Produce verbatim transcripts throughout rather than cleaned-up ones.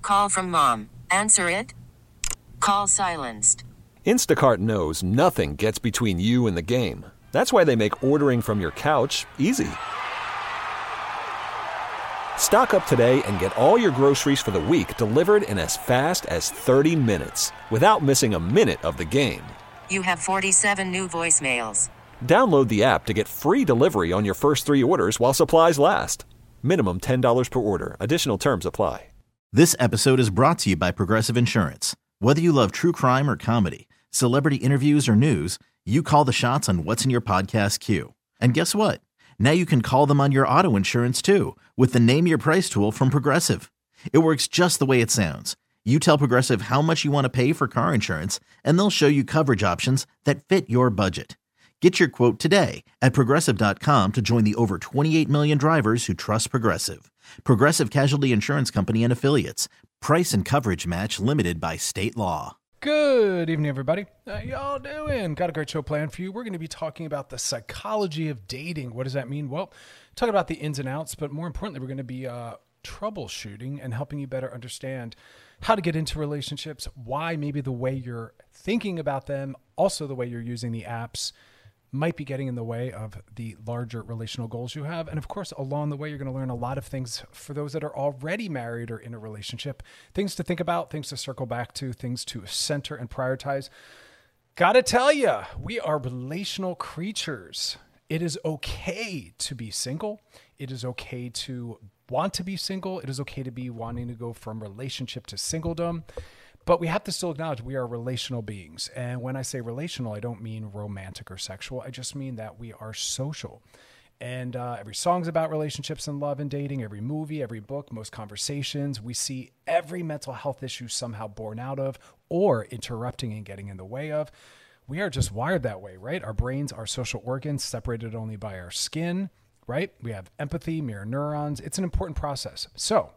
Call from mom. Answer it. Call silenced. Instacart knows nothing gets between you and the game. That's why they make ordering from your couch easy. Stock up today and get all your groceries for the week delivered in as fast as thirty minutes without missing a minute of the game. You have forty-seven new voicemails. Download the app to get free delivery on your first three orders while supplies last. Minimum ten dollars per order. Additional terms apply. This episode is brought to you by Progressive Insurance. Whether you love true crime or comedy, celebrity interviews or news, you call the shots on what's in your podcast queue. And guess what? Now you can call them on your auto insurance too with the Name Your Price tool from Progressive. It works just the way it sounds. You tell Progressive how much you want to pay for car insurance, and they'll show you coverage options that fit your budget. Get your quote today at Progressive dot com to join the over twenty-eight million drivers who trust Progressive. Progressive Casualty Insurance Company and Affiliates. Price and coverage match limited by state law. Good evening, everybody. How y'all doing? Got a great show planned for you. We're going to be talking about the psychology of dating. What does that mean? Well, talking about the ins and outs, but more importantly, we're going to be uh, troubleshooting and helping you better understand how to get into relationships, why maybe the way you're thinking about them, also the way you're using the apps, might be getting in the way of the larger relational goals you have. And of course, along the way, you're going to learn a lot of things for those that are already married or in a relationship, things to think about, things to circle back to, things to center and prioritize. Gotta tell you, we are relational creatures. It is okay to be single. It is okay to want to be single. It is okay to be wanting to go from relationship to singledom. But we have to still acknowledge we are relational beings. And when I say relational, I don't mean romantic or sexual. I just mean that we are social. And uh, every song's about relationships and love and dating. Every movie, every book, most conversations. We see every mental health issue somehow born out of or interrupting and getting in the way of. We are just wired that way, right? Our brains are social organs separated only by our skin, right? We have empathy, mirror neurons. It's an important process. So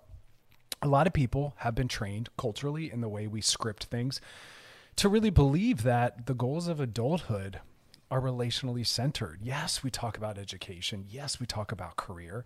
a lot of people have been trained culturally in the way we script things to really believe that the goals of adulthood are relationally centered. Yes, we talk about education. Yes, we talk about career.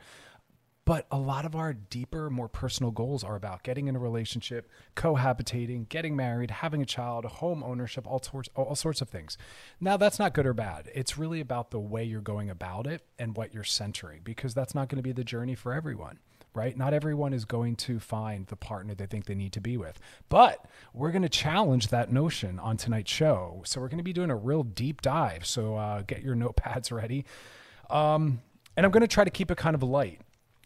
But a lot of our deeper, more personal goals are about getting in a relationship, cohabitating, getting married, having a child, home ownership, all sorts, all sorts of things. Now, that's not good or bad. It's really about the way you're going about it and what you're centering, because that's not going to be the journey for everyone. Right? Not everyone is going to find the partner they think they need to be with, but we're going to challenge that notion on tonight's show. So we're going to be doing a real deep dive. So uh, get your notepads ready. Um, and I'm going to try to keep it kind of light.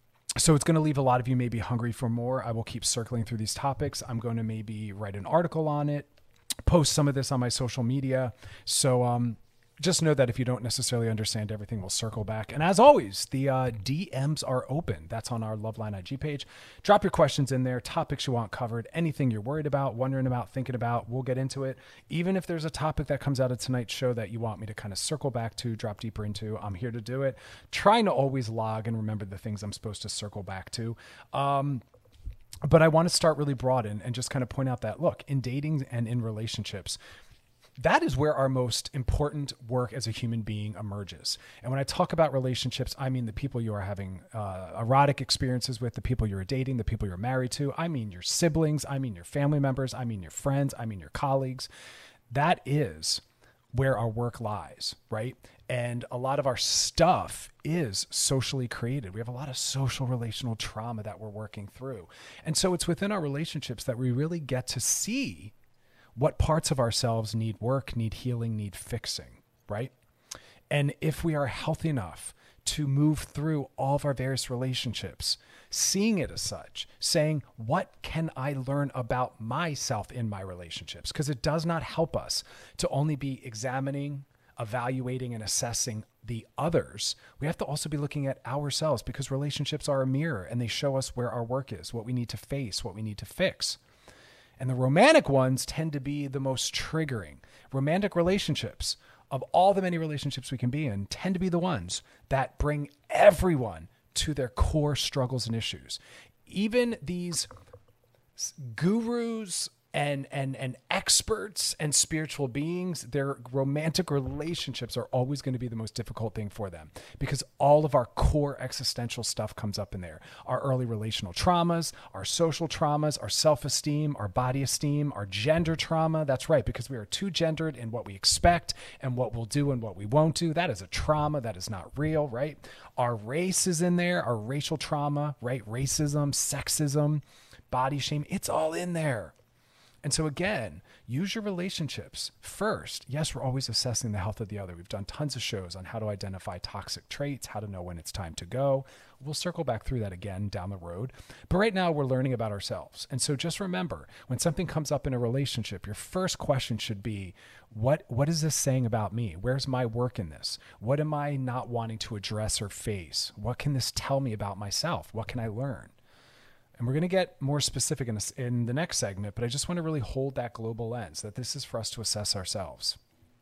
So it's going to leave a lot of you maybe hungry for more. I will keep circling through these topics. I'm going to maybe write an article on it, post some of this on my social media. So, um, just know that if you don't necessarily understand everything, we'll circle back. And as always, the uh, D Ms are open. That's on our Loveline I G page. Drop your questions in there, topics you want covered, anything you're worried about, wondering about, thinking about, we'll get into it. Even if there's a topic that comes out of tonight's show that you want me to kind of circle back to, drop deeper into, I'm here to do it. Trying to always log and remember the things I'm supposed to circle back to. Um, but I want to start really broad and, and just kind of point out that, look, in dating and in relationships, that is where our most important work as a human being emerges. And when I talk about relationships, I mean the people you are having uh, erotic experiences with, the people you're dating, the people you're married to. I mean your siblings. I mean your family members. I mean your friends. I mean your colleagues. That is where our work lies, right? And a lot of our stuff is socially created. We have a lot of social relational trauma that we're working through. And so it's within our relationships that we really get to see what parts of ourselves need work, need healing, need fixing, right? And if we are healthy enough to move through all of our various relationships, seeing it as such, saying, what can I learn about myself in my relationships? Because it does not help us to only be examining, evaluating, and assessing the others. We have to also be looking at ourselves, because relationships are a mirror and they show us where our work is, what we need to face, what we need to fix. And the romantic ones tend to be the most triggering. Romantic relationships, of all the many relationships we can be in, tend to be the ones that bring everyone to their core struggles and issues. Even these gurus and and and experts and spiritual beings, their romantic relationships are always going to be the most difficult thing for them, because all of our core existential stuff comes up in there. Our early relational traumas, our social traumas, our self-esteem, our body esteem, our gender trauma. That's right, because we are too gendered in what we expect and what we'll do and what we won't do. That is a trauma. That is not real, right? Our race is in there, our racial trauma, right? Racism, sexism, body shame, it's all in there. And so again, use your relationships first. Yes, we're always assessing the health of the other. We've done tons of shows on how to identify toxic traits, how to know when it's time to go. We'll circle back through that again down the road. But right now we're learning about ourselves. And so just remember, when something comes up in a relationship, your first question should be, what, what is this saying about me? Where's my work in this? What am I not wanting to address or face? What can this tell me about myself? What can I learn? And we're going to get more specific in, this, in the next segment, but I just want to really hold that global lens, that this is for us to assess ourselves.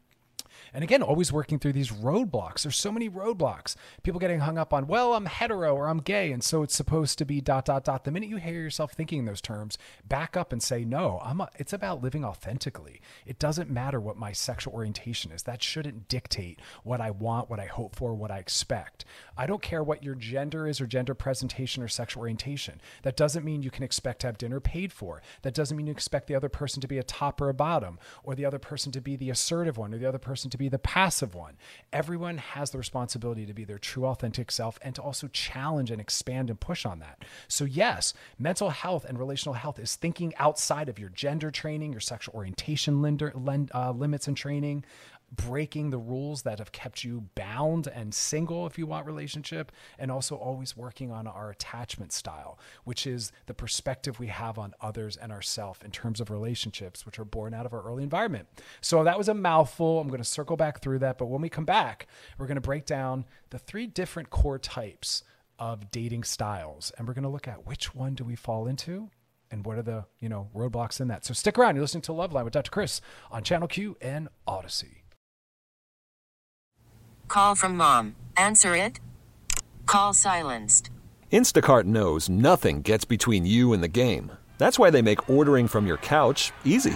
And again, always working through these roadblocks. There's so many roadblocks. People getting hung up on, well, I'm hetero or I'm gay, and so it's supposed to be dot, dot, dot. The minute you hear yourself thinking in those terms, back up and say, no, I'm a, it's about living authentically. It doesn't matter what my sexual orientation is. That shouldn't dictate what I want, what I hope for, what I expect. I don't care what your gender is or gender presentation or sexual orientation. That doesn't mean you can expect to have dinner paid for. That doesn't mean you expect the other person to be a top or a bottom, or the other person to be the assertive one, or the other person to be the passive one. Everyone has the responsibility to be their true authentic self and to also challenge and expand and push on that. So yes, mental health and relational health is thinking outside of your gender training, your sexual orientation lender, uh, limits and training, breaking the rules that have kept you bound and single if you want relationship, and also always working on our attachment style, which is the perspective we have on others and ourselves in terms of relationships, which are born out of our early environment. So that was a mouthful. I'm going to circle back through that. But when we come back, we're going to break down the three different core types of dating styles. And we're going to look at which one do we fall into and what are the, you know, roadblocks in that. So stick around. You're listening to Loveline with Doctor Chris on Channel Q and Odyssey. Call from mom. Answer it. Call silenced. Instacart knows nothing gets between you and the game. That's why they make ordering from your couch easy.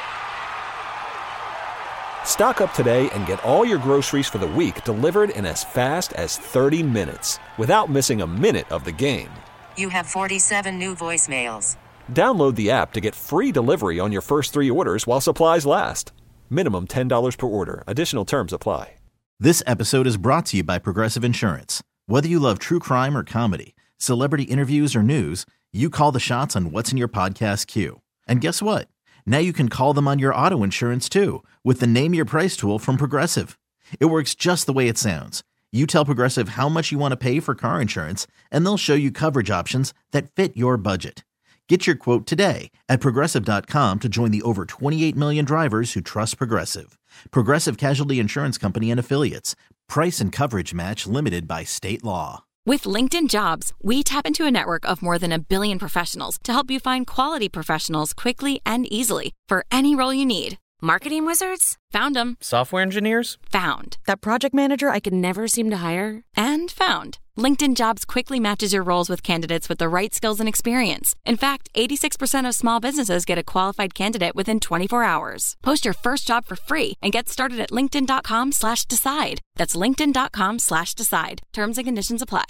Stock up today and get all your groceries for the week delivered in as fast as thirty minutes without missing a minute of the game. You have forty-seven new voicemails. Download the app to get free delivery on your first three orders while supplies last. Minimum ten dollars per order. Additional terms apply. This episode is brought to you by Progressive Insurance. Whether you love true crime or comedy, celebrity interviews or news, you call the shots on what's in your podcast queue. And guess what? Now you can call them on your auto insurance too with the Name Your Price tool from Progressive. It works just the way it sounds. You tell Progressive how much you want to pay for car insurance, and they'll show you coverage options that fit your budget. Get your quote today at Progressive dot com to join the over twenty-eight million drivers who trust Progressive. Progressive Casualty Insurance Company and Affiliates. Price and coverage match limited by state law. With LinkedIn Jobs, we tap into a network of more than a billion professionals to help you find quality professionals quickly and easily for any role you need. Marketing wizards? Found them. Software engineers? Found. That project manager I could never seem to hire? And found. LinkedIn Jobs quickly matches your roles with candidates with the right skills and experience. In fact, eighty-six percent of small businesses get a qualified candidate within twenty-four hours. Post your first job for free and get started at linkedin.com slash decide. That's linkedin.com slash decide. Terms and conditions apply.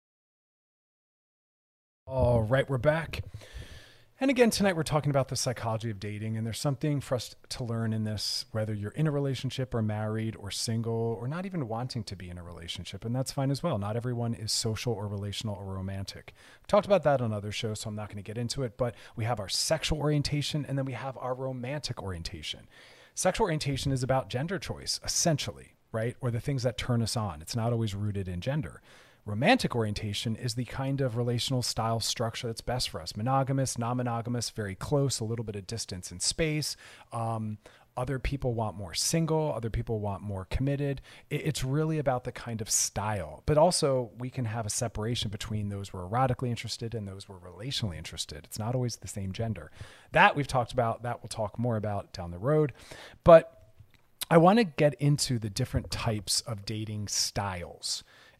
All right, we're back. And again, tonight we're talking about the psychology of dating, and there's something for us to learn in this, whether you're in a relationship or married or single or not even wanting to be in a relationship, and that's fine as well. Not everyone is social or relational or romantic. We've talked about that on other shows, so I'm not going to get into it, but we have our sexual orientation and then we have our romantic orientation. Sexual orientation is about gender choice, essentially, right? Or the things that turn us on. It's not always rooted in gender. Romantic orientation is the kind of relational style structure that's best for us. Monogamous, non-monogamous, very close, a little bit of distance in space. Um, other people want more single. Other people want more committed. It, it's really about the kind of style. But also, we can have a separation between those who are erotically interested and those who are relationally interested. It's not always the same gender. That we've talked about. That we'll talk more about down the road. But I want to get into the different types of dating styles.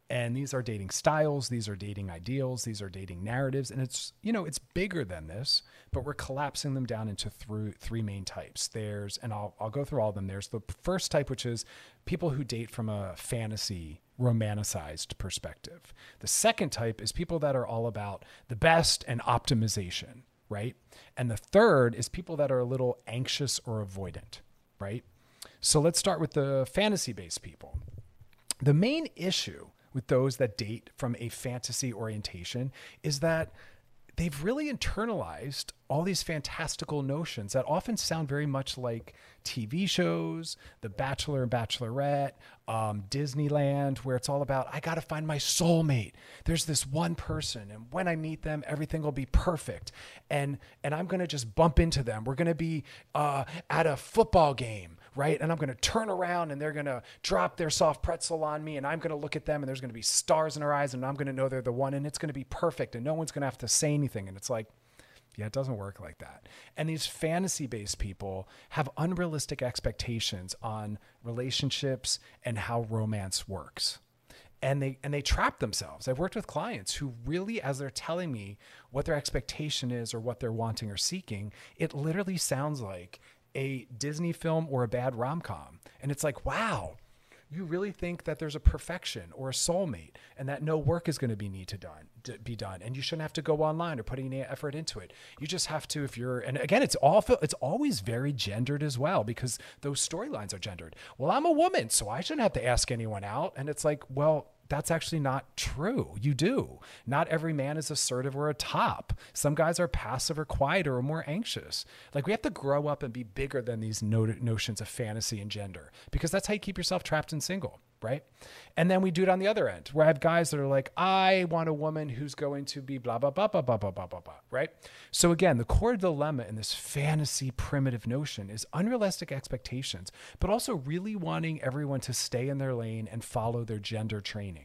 And these are dating styles, these are dating ideals, these are dating narratives. And it's, you know, it's bigger than this, but we're collapsing them down into through three main types. There's, and I'll, I'll go through all of them. There's the first type, which is people who date from a fantasy, romanticized perspective. The second type is people that are all about the best and optimization, right? And the third is people that are a little anxious or avoidant, right? So let's start with the fantasy-based people. The main issue with those that date from a fantasy orientation is that they've really internalized all these fantastical notions that often sound very much like T V shows, The Bachelor and Bachelorette, um, Disneyland, where it's all about, I got to find my soulmate. There's this one person, and when I meet them, everything will be perfect. And, and I'm going to just bump into them. We're going to be uh, at a football game, right? And I'm going to turn around and they're going to drop their soft pretzel on me, and I'm going to look at them and there's going to be stars in their eyes, and I'm going to know they're the one, and it's going to be perfect, and no one's going to have to say anything. And it's like, yeah, it doesn't work like that. And these fantasy-based people have unrealistic expectations on relationships and how romance works. And they and they trap themselves. I've worked with clients who really, as they're telling me what their expectation is or what they're wanting or seeking, it literally sounds like a Disney film or a bad rom-com. And it's like, wow, you really think that there's a perfection or a soulmate and that no work is going to be need to done to be done, and you shouldn't have to go online or put any effort into it. You just have to, if you're, and again, it's all it's always very gendered as well, because those storylines are gendered. Well, I'm a woman, so I shouldn't have to ask anyone out. And it's like, well, that's actually not true. You do. Not every man is assertive or a top. Some guys are passive or quiet or more anxious. Like, we have to grow up and be bigger than these not- notions of fantasy and gender, because that's how you keep yourself trapped and single, right? And then we do it on the other end, where I have guys that are like, I want a woman who's going to be blah, blah, blah, blah, blah, blah, blah, blah, blah, right? So again, the core dilemma in this fantasy primitive notion is unrealistic expectations, but also really wanting everyone to stay in their lane and follow their gender training.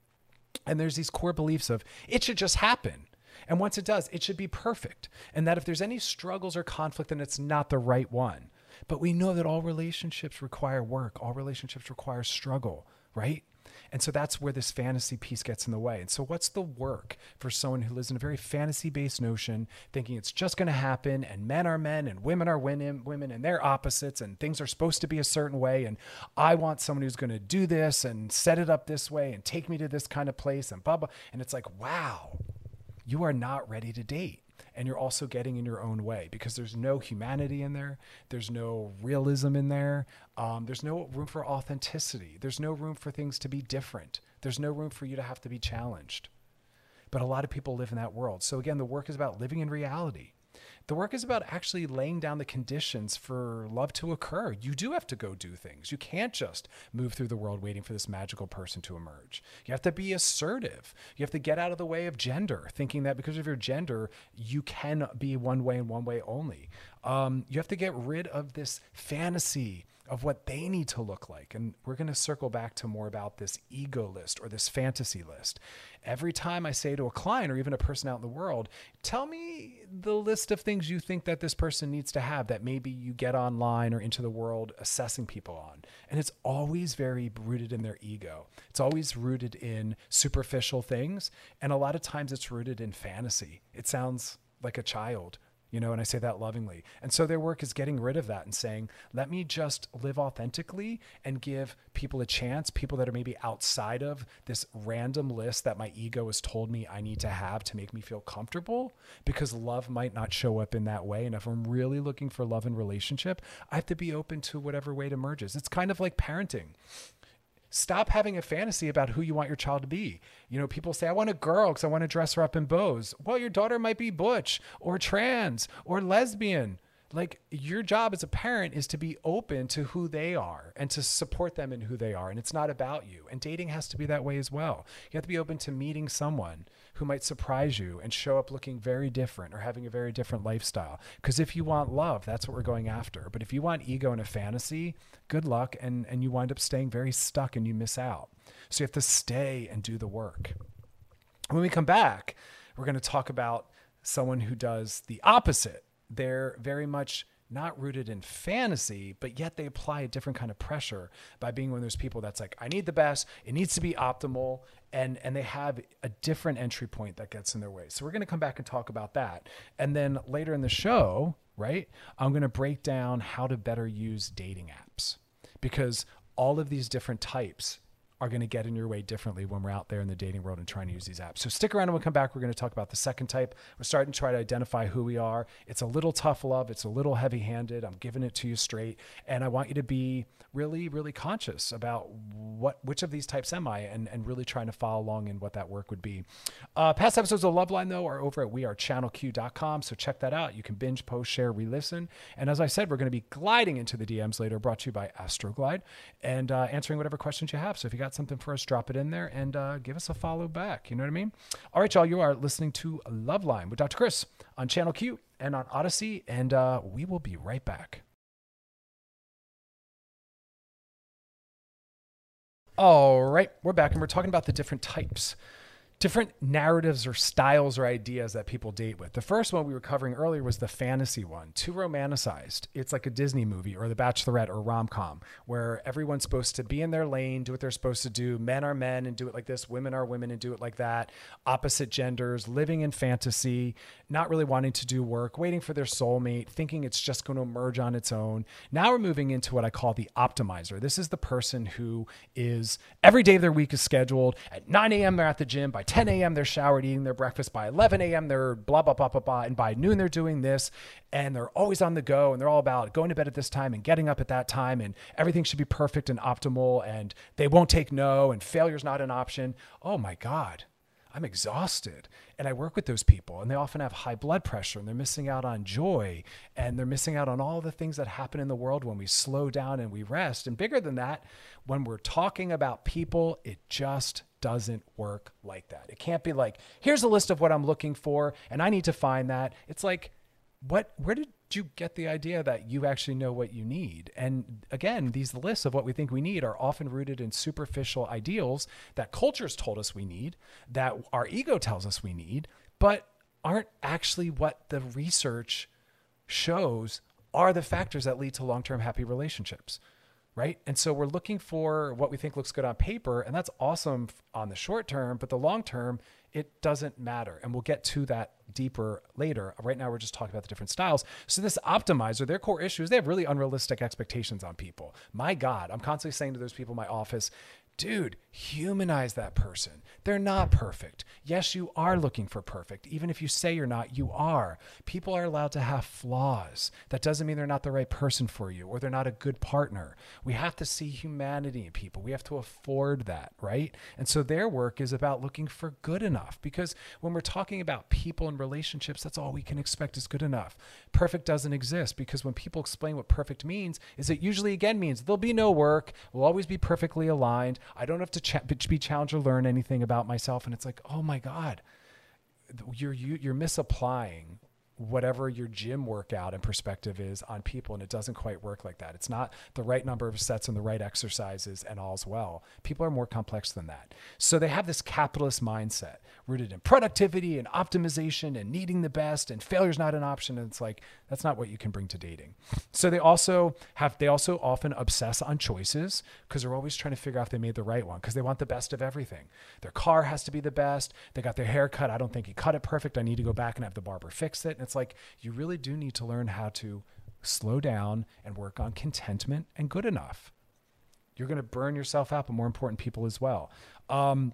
And there's these core beliefs of it should just happen. And once it does, it should be perfect. And that if there's any struggles or conflict, then it's not the right one. But we know that all relationships require work. All relationships require struggle, right? And so that's where this fantasy piece gets in the way. And so what's the work for someone who lives in a very fantasy-based notion, thinking it's just going to happen, and men are men and women are women, women and they're opposites, and things are supposed to be a certain way, and I want someone who's going to do this and set it up this way and take me to this kind of place and blah, blah. And it's like, wow, you are not ready to date. And you're also getting in your own way, because there's no humanity in there. There's no realism in there. Um, there's no room for authenticity. There's no room for things to be different. There's no room for you to have to be challenged. But a lot of people live in that world. So again, the work is about living in reality. The work is about actually laying down the conditions for love to occur. You do have to go do things. You can't just move through the world waiting for this magical person to emerge. You have to be assertive. You have to get out of the way of gender, thinking that because of your gender, you can be one way and one way only. Um, you have to get rid of this fantasy of what they need to look like. And we're going to circle back to more about this ego list or this fantasy list. Every time I say to a client or even a person out in the world, tell me the list of things you think that this person needs to have that maybe you get online or into the world assessing people on. And it's always very rooted in their ego. It's always rooted in superficial things. And a lot of times it's rooted in fantasy. It sounds like a child, you know, and I say that lovingly. And so their work is getting rid of that and saying, let me just live authentically and give people a chance, people that are maybe outside of this random list that my ego has told me I need to have to make me feel comfortable, because love might not show up in that way. And if I'm really looking for love and relationship, I have to be open to whatever way it emerges. It's kind of like parenting. Stop having a fantasy about who you want your child to be. You know, people say, I want a girl because I want to dress her up in bows. Well, your daughter might be butch or trans or lesbian. Like, your job as a parent is to be open to who they are and to support them in who they are. And it's not about you. And dating has to be that way as well. You have to be open to meeting someone who might surprise you and show up looking very different or having a very different lifestyle. Because if you want love, that's what we're going after. But if you want ego and a fantasy, good luck. And, and you wind up staying very stuck and you miss out. So you have to stay and do the work. When we come back, we're going to talk about someone who does the opposite. They're very much not rooted in fantasy, but yet they apply a different kind of pressure by being one of those people that's like, I need the best, it needs to be optimal, and and they have a different entry point that gets in their way. So we're going to come back and talk about that. And then later in the show, right, I'm going to break down how to better use dating apps, because all of these different types are going to get in your way differently when we're out there in the dating world and trying to use these apps. So stick around and we'll come back. We're going to talk about the second type. We're starting to try to identify who we are. It's a little tough love. It's a little heavy handed. I'm giving it to you straight. And I want you to be really, really conscious about what, which of these types am I, and, and really trying to follow along in what that work would be. Uh, past episodes of Loveline though are over at we are channel q dot com. So check that out. You can binge, post, share, re-listen. And as I said, we're going to be gliding into the D Ms later, brought to you by Astroglide, and uh, answering whatever questions you have. So if you got something for us, drop it in there and uh, give us a follow back. You know what I mean? All right, y'all, you are listening to Loveline with Doctor Chris on Channel Q and on Odyssey, and uh, we will be right back. All right, we're back, and we're talking about the different types, different narratives or styles or ideas that people date with. The first one we were covering earlier was the fantasy one, too romanticized. It's like a Disney movie or The Bachelorette or rom-com, where everyone's supposed to be in their lane, do what they're supposed to do. Men are men and do it like this. Women are women and do it like that. Opposite genders, living in fantasy, not really wanting to do work, waiting for their soulmate, thinking it's just going to emerge on its own. Now we're moving into what I call the optimizer. This is the person who is, every day of their week is scheduled. At nine a.m. they're at the gym. By ten a.m. they're showered, eating their breakfast. By eleven a.m. they're blah, blah, blah, blah, blah. And by noon they're doing this, and they're always on the go, and they're all about going to bed at this time and getting up at that time, and everything should be perfect and optimal, and they won't take no, and failure's not an option. Oh my God, I'm exhausted. And I work with those people, and they often have high blood pressure, and they're missing out on joy, and they're missing out on all the things that happen in the world when we slow down and we rest. And bigger than that, when we're talking about people, it just doesn't work like that. It can't be like, here's a list of what I'm looking for, and I need to find that. It's like, what, where did you get the idea that you actually know what you need? And again, these lists of what we think we need are often rooted in superficial ideals that culture's told us we need, that our ego tells us we need, but aren't actually what the research shows are the factors that lead to long-term happy relationships. Right? And so we're looking for what we think looks good on paper, and that's awesome on the short term, but the long term, it doesn't matter. And we'll get to that deeper later. Right now, we're just talking about the different styles. So this optimizer, their core issue is they have really unrealistic expectations on people. My God, I'm constantly saying to those people in my office, dude, humanize that person. They're not perfect. Yes, you are looking for perfect. Even if you say you're not, you are. People are allowed to have flaws. That doesn't mean they're not the right person for you or they're not a good partner. We have to see humanity in people. We have to afford that, right? And so their work is about looking for good enough, because when we're talking about people and relationships, that's all we can expect is good enough. Perfect doesn't exist, because when people explain what perfect means, is it usually again means there'll be no work. We'll always be perfectly aligned. I don't have to ch- be challenged or learn anything about myself. And it's like, oh my God, you're, you, you're misapplying whatever your gym workout and perspective is on people. And it doesn't quite work like that. It's not the right number of sets and the right exercises and all's well. People are more complex than that. So they have this capitalist mindset rooted in productivity and optimization and needing the best, and failure's not an option. And it's like, that's not what you can bring to dating. So they also have, they also often obsess on choices, because they're always trying to figure out if they made the right one, because they want the best of everything. Their car has to be the best. They got their hair cut. I don't think he cut it perfect. I need to go back and have the barber fix it. And it's like, you really do need to learn how to slow down and work on contentment and good enough. You're going to burn yourself out, but more important, people as well. Um,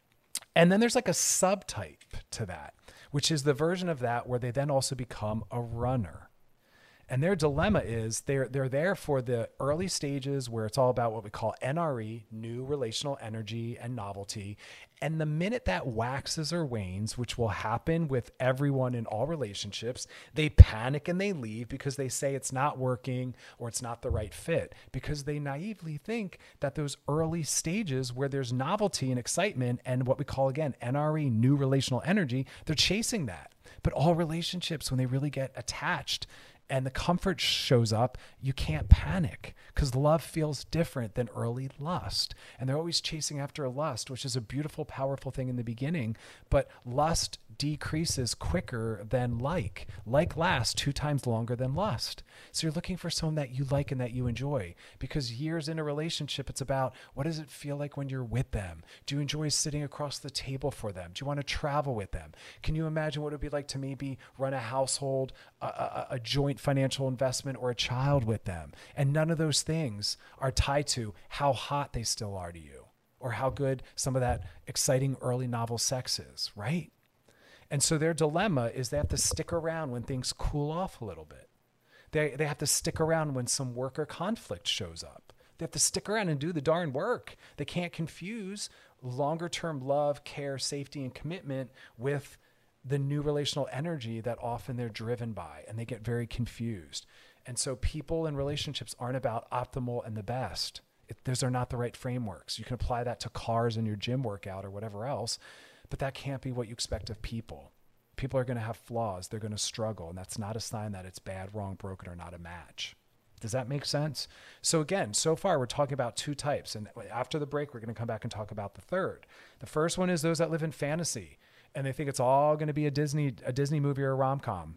and then there's like a subtype to that, which is the version of that where they then also become a runner. And their dilemma is they're they're there for the early stages where it's all about what we call N R E, new relational energy and novelty. And the minute that waxes or wanes, which will happen with everyone in all relationships, they panic and they leave because they say it's not working or it's not the right fit, because they naively think that those early stages where there's novelty and excitement and what we call, again, N R E, new relational energy, they're chasing that. But all relationships, when they really get attached and the comfort shows up, you can't panic, because love feels different than early lust. And they're always chasing after lust, which is a beautiful, powerful thing in the beginning. But lust decreases quicker than like. Like lasts two times longer than lust. So you're looking for someone that you like and that you enjoy, because years in a relationship, it's about, what does it feel like when you're with them? Do you enjoy sitting across the table for them? Do you want to travel with them? Can you imagine what it would be like to maybe run a household, a, a, a joint financial investment, or a child with them? And none of those things are tied to how hot they still are to you, or how good some of that exciting early novel sex is, right? And so their dilemma is they have to stick around when things cool off a little bit. They they have to stick around when some work or conflict shows up. They have to stick around and do the darn work. They can't confuse longer term love, care, safety, and commitment with the new relational energy that often they're driven by, and they get very confused. And so people in relationships aren't about optimal and the best. It, those are not the right frameworks. You can apply that to cars and your gym workout or whatever else, but that can't be what you expect of people. People are going to have flaws. They're going to struggle. And that's not a sign that it's bad, wrong, broken, or not a match. Does that make sense? So again, so far we're talking about two types. And after the break, we're going to come back and talk about the third. The first one is those that live in fantasy and they think it's all going to be a Disney, a Disney movie or a rom-com.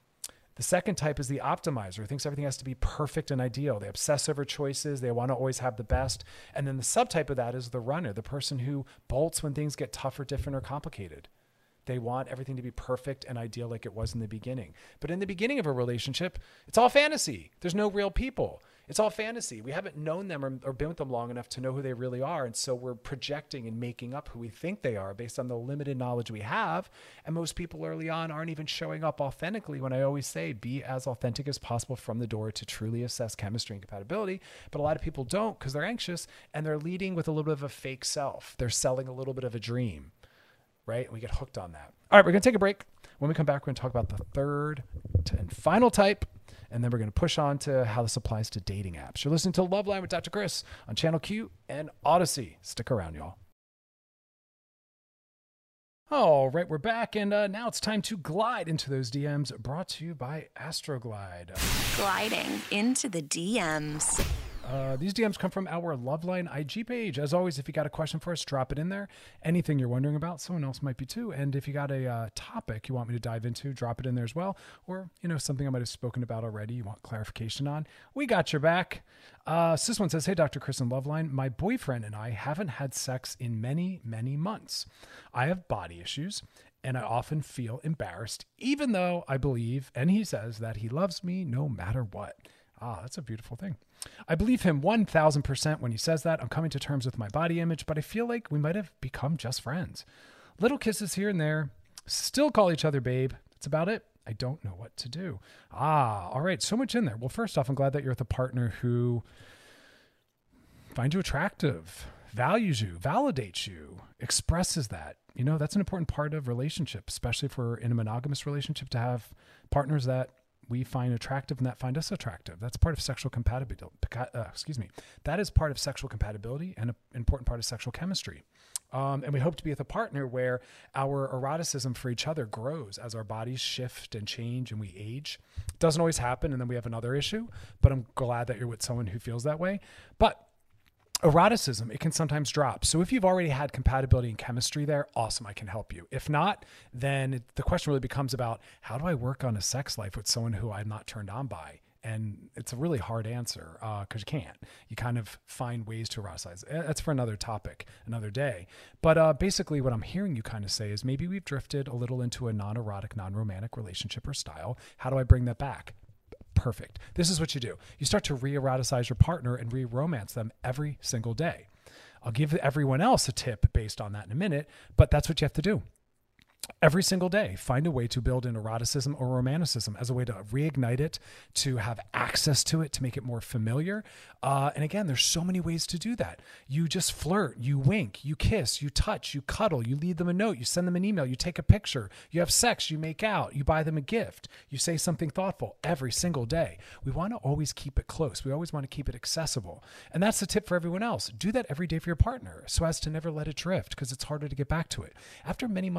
The second type is the optimizer, who thinks everything has to be perfect and ideal. They obsess over choices. They want to always have the best. And then the subtype of that is the runner, the person who bolts when things get tough or different or complicated. They want everything to be perfect and ideal like it was in the beginning. But in the beginning of a relationship, it's all fantasy. There's no real people. It's all fantasy. We haven't known them or, or been with them long enough to know who they really are. And so we're projecting and making up who we think they are based on the limited knowledge we have. And most people early on aren't even showing up authentically, when I always say be as authentic as possible from the door to truly assess chemistry and compatibility. But a lot of people don't, because they're anxious and they're leading with a little bit of a fake self. They're selling a little bit of a dream, right? And we get hooked on that. All right, we're going to take a break. When we come back, we're going to talk about the third and final type. And then we're going to push on to how this applies to dating apps. You're listening to Loveline with Doctor Chris on Channel Q and Odyssey. Stick around, y'all. All right, we're back. And uh, now it's time to glide into those D Ms, brought to you by Astroglide. Gliding into the D Ms. Uh, these D Ms come from our Loveline I G page. As always, if you got a question for us, drop it in there. Anything you're wondering about, someone else might be too. And if you got a uh, topic you want me to dive into, drop it in there as well. Or, you know, something I might have spoken about already you want clarification on, we got your back. Uh, so this one says, hey, Doctor Chris and Loveline, my boyfriend and I haven't had sex in many, many months. I have body issues, and I often feel embarrassed, even though I believe, and he says, that he loves me no matter what. Ah, that's a beautiful thing. I believe him one thousand percent when he says that. I'm coming to terms with my body image, but I feel like we might have become just friends. Little kisses here and there. Still call each other babe. That's about it. I don't know what to do. Ah, all right. So much in there. Well, first off, I'm glad that you're with a partner who finds you attractive, values you, validates you, expresses that. You know, that's an important part of relationship, especially if we're in a monogamous relationship, to have partners that we find attractive and that find us attractive. That's part of sexual compatibility. Uh, excuse me. That is part of sexual compatibility and an important part of sexual chemistry. Um, and we hope to be with a partner where our eroticism for each other grows as our bodies shift and change and we age. It doesn't always happen, and then we have another issue, but I'm glad that you're with someone who feels that way. But eroticism, it can sometimes drop. So if you've already had compatibility and chemistry there, awesome, I can help you. If not, then it, the question really becomes about, how do I work on a sex life with someone who I'm not turned on by? And it's a really hard answer because uh, you can't. You kind of find ways to eroticize. That's for another topic, another day. But uh, basically what I'm hearing you kind of say is, maybe we've drifted a little into a non-erotic, non-romantic relationship or style. How do I bring that back? Perfect. This is what you do. You start to re-eroticize your partner and re-romance them every single day. I'll give everyone else a tip based on that in a minute, but that's what you have to do. Every single day, find a way to build in eroticism or romanticism as a way to reignite it, to have access to it, to make it more familiar. Uh, and again, there's so many ways to do that. You just flirt, you wink, you kiss, you touch, you cuddle, you leave them a note, you send them an email, you take a picture, you have sex, you make out, you buy them a gift, you say something thoughtful every single day. We want to always keep it close. We always want to keep it accessible. And that's the tip for everyone else. Do that every day for your partner so as to never let it drift, because it's harder to get back to it. After many months away from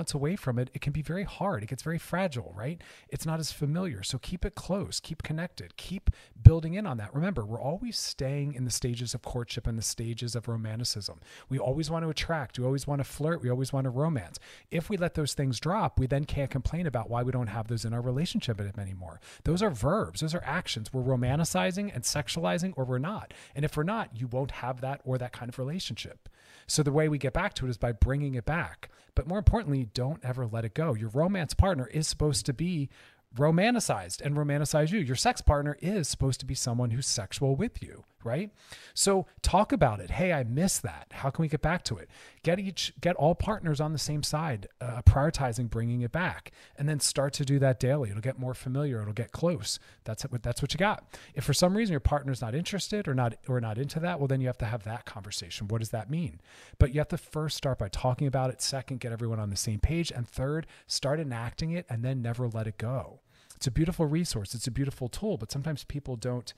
from it, it can be very hard. It gets very fragile, right? It's not as familiar. So keep it close, keep connected, keep building in on that. Remember, we're always staying in the stages of courtship and the stages of romanticism. We always want to attract. We always want to flirt. We always want to romance. If we let those things drop, we then can't complain about why we don't have those in our relationship anymore. Those are verbs. Those are actions. We're romanticizing and sexualizing, or we're not. And if we're not, you won't have that or that kind of relationship. So the way we get back to it is by bringing it back. But more importantly, don't ever let it go. Your romance partner is supposed to be romanticized and romanticize you. Your sex partner is supposed to be someone who's sexual with you, right? So talk about it. Hey, I miss that. How can we get back to it? Get each, get all partners on the same side, uh, prioritizing bringing it back, and then start to do that daily. It'll get more familiar. It'll get close. That's it. That's what you got. If for some reason your partner's not interested or not, or not into that, well, then you have to have that conversation. What does that mean? But you have to first start by talking about it. Second, get everyone on the same page. And third, start enacting it and then never let it go. It's a beautiful resource. It's a beautiful tool, but sometimes people don't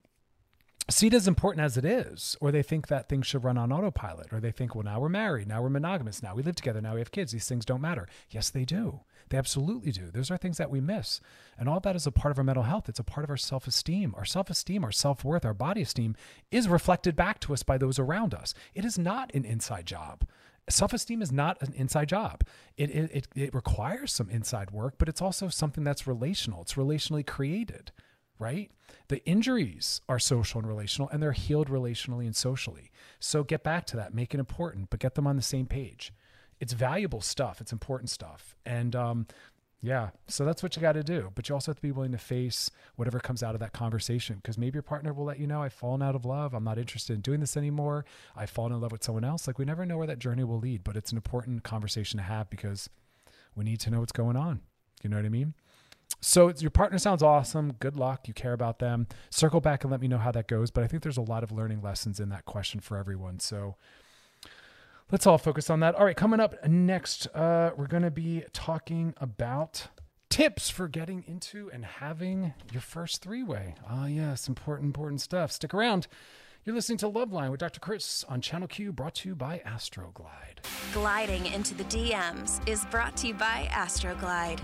see it as important as it is, or they think that things should run on autopilot, or they think, well, now we're married, now we're monogamous, now we live together, now we have kids. These things don't matter. Yes, they do. They absolutely do. Those are things that we miss. And all that is a part of our mental health. It's a part of our self-esteem. Our self-esteem, our self-worth, our body esteem is reflected back to us by those around us. It is not an inside job. Self-esteem is not an inside job. It, it, it, it requires some inside work, but it's also something that's relational. It's relationally created, right? The injuries are social and relational, and they're healed relationally and socially. So get back to that, make it important, but get them on the same page. It's valuable stuff. It's important stuff. And, um, yeah, so that's what you got to do. But you also have to be willing to face whatever comes out of that conversation, because maybe your partner will let you know, I've fallen out of love. I'm not interested in doing this anymore. I've fallen in love with someone else. Like, we never know where that journey will lead, but it's an important conversation to have because we need to know what's going on. You know what I mean? So it's, your partner sounds awesome. Good luck. You care about them. Circle back and let me know how that goes. But I think there's a lot of learning lessons in that question for everyone. So let's all focus on that. All right, coming up next, uh, we're going to be talking about tips for getting into and having your first three-way. Ah, yes, important, important stuff. Stick around. You're listening to Loveline with Doctor Chris on Channel Q, brought to you by Astroglide. Gliding into the D Ms is brought to you by Astroglide.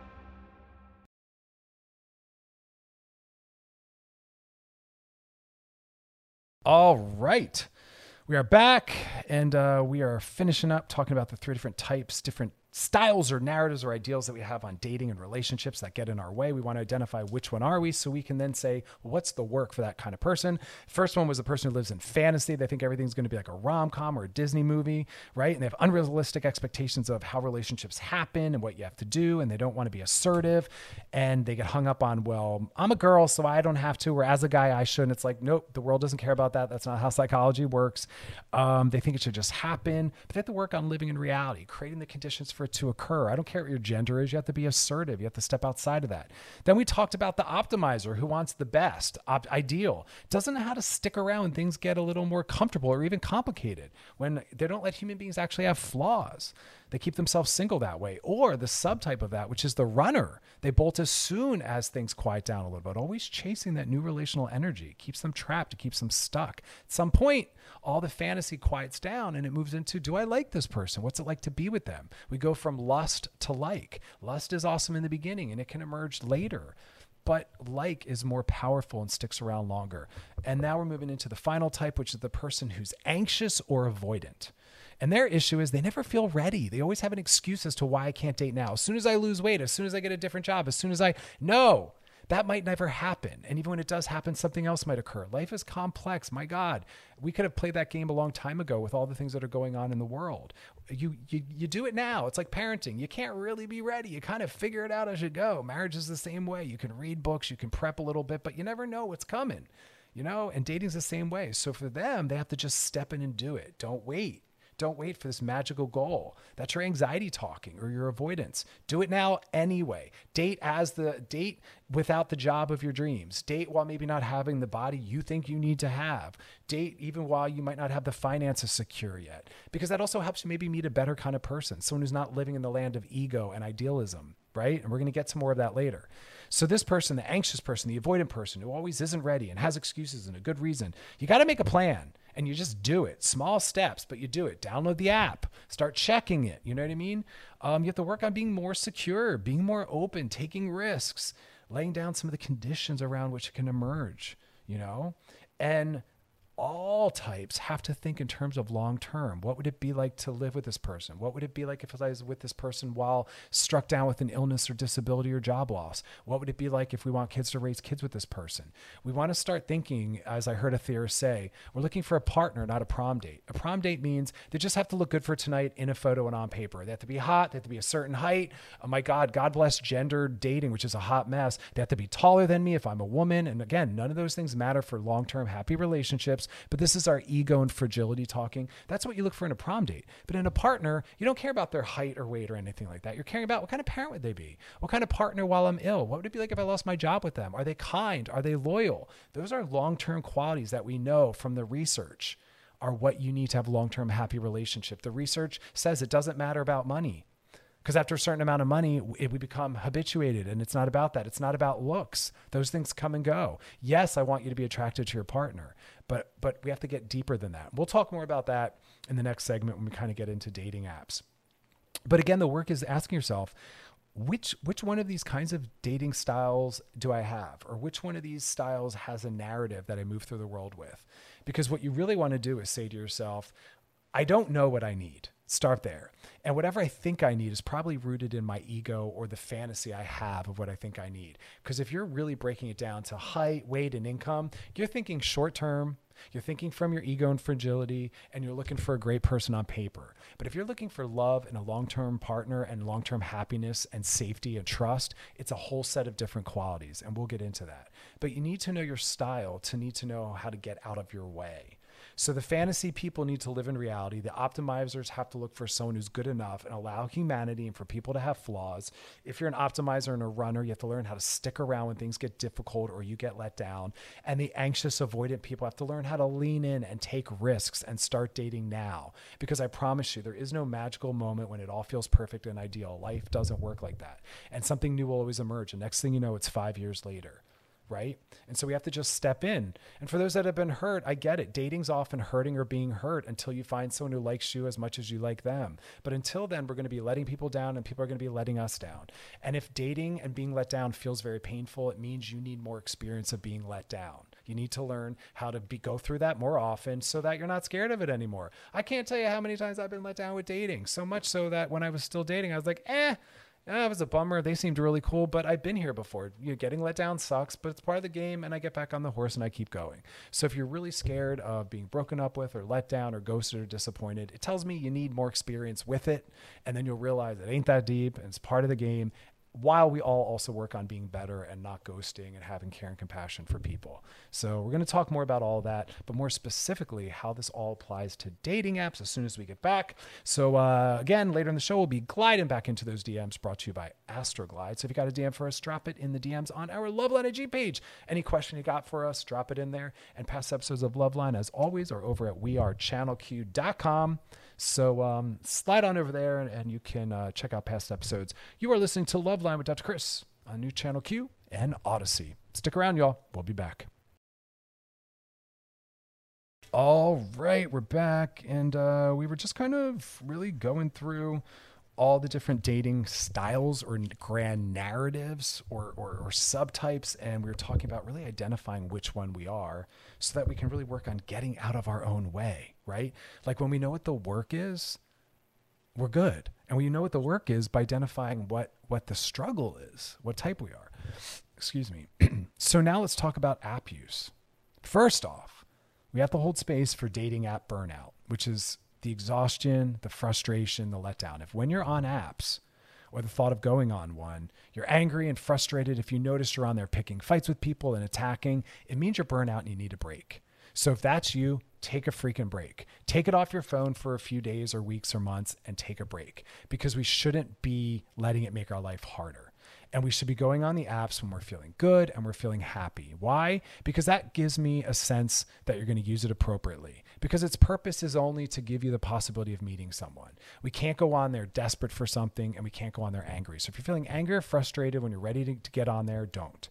All right. We are back, and uh, we are finishing up talking about the three different types, different styles or narratives or ideals that we have on dating and relationships that get in our way. We want to identify which one are we, so we can then say, what's the work for that kind of person? First one was the person who lives in fantasy. They think everything's going to be like a rom-com or a Disney movie, right? And they have unrealistic expectations of how relationships happen and what you have to do, and they don't want to be assertive, and they get hung up on, well, I'm a girl, so I don't have to, or as a guy, I shouldn't. It's like, nope, the world doesn't care about that. That's not how psychology works. Um, they think it should just happen, but they have to work on living in reality, creating the conditions for it to occur. I don't care what your gender is. You have to be assertive. You have to step outside of that. Then we talked about the optimizer who wants the best, op- ideal, doesn't know how to stick around when things get a little more comfortable or even complicated, when they don't let human beings actually have flaws. They keep themselves single that way. Or the subtype of that, which is the runner. They bolt as soon as things quiet down a little bit, always chasing that new relational energy. It keeps them trapped. It keeps them stuck. At some point, all the fantasy quiets down and it moves into, do I like this person? What's it like to be with them? We go from lust to like. Lust is awesome in the beginning and it can emerge later. But like is more powerful and sticks around longer. And now we're moving into the final type, which is the person who's anxious or avoidant. And their issue is they never feel ready. They always have an excuse as to why I can't date now. As soon as I lose weight, as soon as I get a different job, as soon as I, no, that might never happen. And even when it does happen, something else might occur. Life is complex. My God, we could have played that game a long time ago with all the things that are going on in the world. You, you, you do it now. It's like parenting. You can't really be ready. You kind of figure it out as you go. Marriage is the same way. You can read books, you can prep a little bit, but you never know what's coming, you know, and dating's the same way. So for them, they have to just step in and do it. Don't wait. Don't wait for this magical goal. That's your anxiety talking or your avoidance. Do it now anyway. Date as the date without the job of your dreams. Date while maybe not having the body you think you need to have. Date even while you might not have the finances secure yet, because that also helps you maybe meet a better kind of person, someone who's not living in the land of ego and idealism, right? And we're going to get to more of that later. So this person, the anxious person, the avoidant person who always isn't ready and has excuses and a good reason, you got to make a plan. and you just do it. Small steps, but you do it. Download the app, start checking it. You know what I mean? Um, you have to work on being more secure, being more open, taking risks, laying down some of the conditions around which it can emerge, you know? And all types have to think in terms of long term. What would it be like to live with this person? What would it be like if I was with this person while struck down with an illness or disability or job loss? What would it be like if we want kids to raise kids with this person? We want to start thinking, as I heard a theorist say, we're looking for a partner, not a prom date. A prom date means they just have to look good for tonight in a photo and on paper. They have to be hot. They have to be a certain height. Oh my God, God bless gender dating, which is a hot mess. They have to be taller than me if I'm a woman. And again, none of those things matter for long-term happy relationships. But this is our ego and fragility talking. That's what you look for in a prom date. But in a partner, you don't care about their height or weight or anything like that. You're caring about what kind of parent would they be? What kind of partner while I'm ill? What would it be like if I lost my job with them? Are they kind? Are they loyal? Those are long-term qualities that we know from the research are what you need to have a long-term happy relationship. The research says it doesn't matter about money. Because after a certain amount of money, it, we become habituated, and it's not about that. It's not about looks. Those things come and go. Yes, I want you to be attracted to your partner, but but we have to get deeper than that. We'll talk more about that in the next segment when we kind of get into dating apps. But again, the work is asking yourself, which which one of these kinds of dating styles do I have? Or which one of these styles has a narrative that I move through the world with? Because what you really want to do is say to yourself, I don't know what I need. Start there. And whatever I think I need is probably rooted in my ego or the fantasy I have of what I think I need. Because if you're really breaking it down to height, weight, and income, you're thinking short term, you're thinking from your ego and fragility, and you're looking for a great person on paper. But if you're looking for love and a long-term partner and long-term happiness and safety and trust, it's a whole set of different qualities, and we'll get into that. But you need to know your style to need to know how to get out of your way. So the fantasy people need to live in reality. The optimizers have to look for someone who's good enough and allow humanity and for people to have flaws. If you're an optimizer and a runner, you have to learn how to stick around when things get difficult or you get let down. And the anxious, avoidant people have to learn how to lean in and take risks and start dating now. Because I promise you, there is no magical moment when it all feels perfect and ideal. Life doesn't work like that. And something new will always emerge. And next thing you know, it's five years later. Right? And so we have to just step in. And for those that have been hurt, I get it. Dating's often hurting or being hurt until you find someone who likes you as much as you like them. But until then, we're going to be letting people down and people are going to be letting us down. And if dating and being let down feels very painful, it means you need more experience of being let down. You need to learn how to be, go through that more often so that you're not scared of it anymore. I can't tell you how many times I've been let down with dating. So much so that when I was still dating, I was like, eh, Oh, it was a bummer. They seemed really cool, but I've been here before. You know, getting let down sucks, but it's part of the game, and I get back on the horse and I keep going. So if you're really scared of being broken up with or let down or ghosted or disappointed, it tells me you need more experience with it, and then you'll realize it ain't that deep, and it's part of the game, while we all also work on being better and not ghosting and having care and compassion for people. So we're going to talk more about all of that, but more specifically how this all applies to dating apps as soon as we get back. So uh, again, later in the show, we'll be gliding back into those D Ms brought to you by Astroglide. So if you got a D M for us, drop it in the D Ms on our Loveline I G page. Any question you got for us, drop it in there. And past episodes of Loveline, as always, are over at we are channel q dot com. So um, slide on over there and, and you can uh, check out past episodes. You are listening to Loveline with Doctor Chris on New Channel Q and Odyssey. Stick around, y'all. We'll be back. All right, we're back. And uh, we were just kind of really going through all the different dating styles or grand narratives or, or, or subtypes. And we were talking about really identifying which one we are so that we can really work on getting out of our own way, right? Like when we know what the work is, we're good. And we know what the work is by identifying what, what the struggle is, what type we are. Excuse me. So now let's talk about app use. First off, we have to hold space for dating app burnout, which is the exhaustion, the frustration, the letdown. If when you're on apps or the thought of going on one, you're angry and frustrated, if you notice you're on there picking fights with people and attacking, it means you're burnt out and you need a break. So if that's you, take a freaking break. Take it off your phone for a few days or weeks or months and take a break, because we shouldn't be letting it make our life harder. And we should be going on the apps when we're feeling good and we're feeling happy. Why? Because that gives me a sense that you're going to use it appropriately, because its purpose is only to give you the possibility of meeting someone. We can't go on there desperate for something, and we can't go on there angry. So if you're feeling angry or frustrated when you're ready to, to get on there, don't.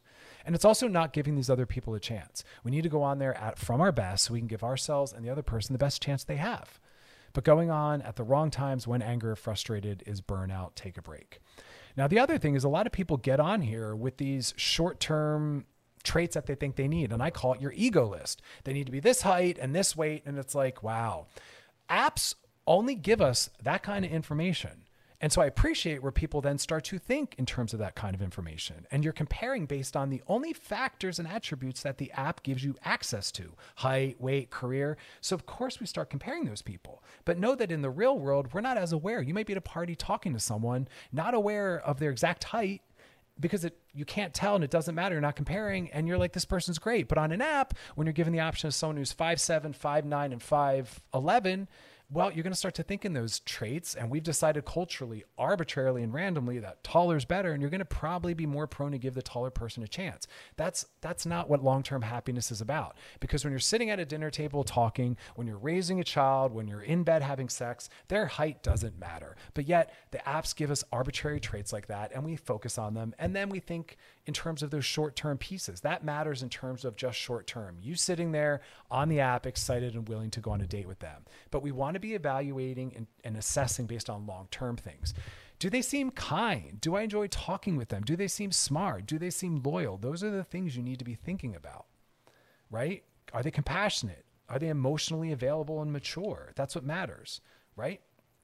And it's also not giving these other people a chance. We need to go on there at, from our best so we can give ourselves and the other person the best chance they have. But going on at the wrong times when anger or frustrated is burnout. Take a break. Now, the other thing is a lot of people get on here with these short-term traits that they think they need. And I call it your ego list. They need to be this height and this weight. And it's like, wow, apps only give us that kind of information. And so I appreciate where people then start to think in terms of that kind of information. And you're comparing based on the only factors and attributes that the app gives you access to: height, weight, career. So of course we start comparing those people. But know that in the real world, we're not as aware. You might be at a party talking to someone, not aware of their exact height, because it, you can't tell and it doesn't matter. You're not comparing and you're like, this person's great. But on an app, when you're given the option of someone who's five seven, five nine, and five eleven, well, you're going to start to think in those traits. And we've decided culturally, arbitrarily and randomly that taller is better. And you're going to probably be more prone to give the taller person a chance. That's, that's not what long-term happiness is about. Because when you're sitting at a dinner table talking, when you're raising a child, when you're in bed having sex, their height doesn't matter. But yet the apps give us arbitrary traits like that and we focus on them. And then we think in terms of those short-term pieces. That matters in terms of just short-term. You sitting there on the app, excited and willing to go on a date with them. But we want to be evaluating and, and assessing based on long-term things. Do they seem kind? Do I enjoy talking with them? Do they seem smart? Do they seem loyal? Those are the things you need to be thinking about, right? Are they compassionate? Are they emotionally available and mature? That's what matters, right?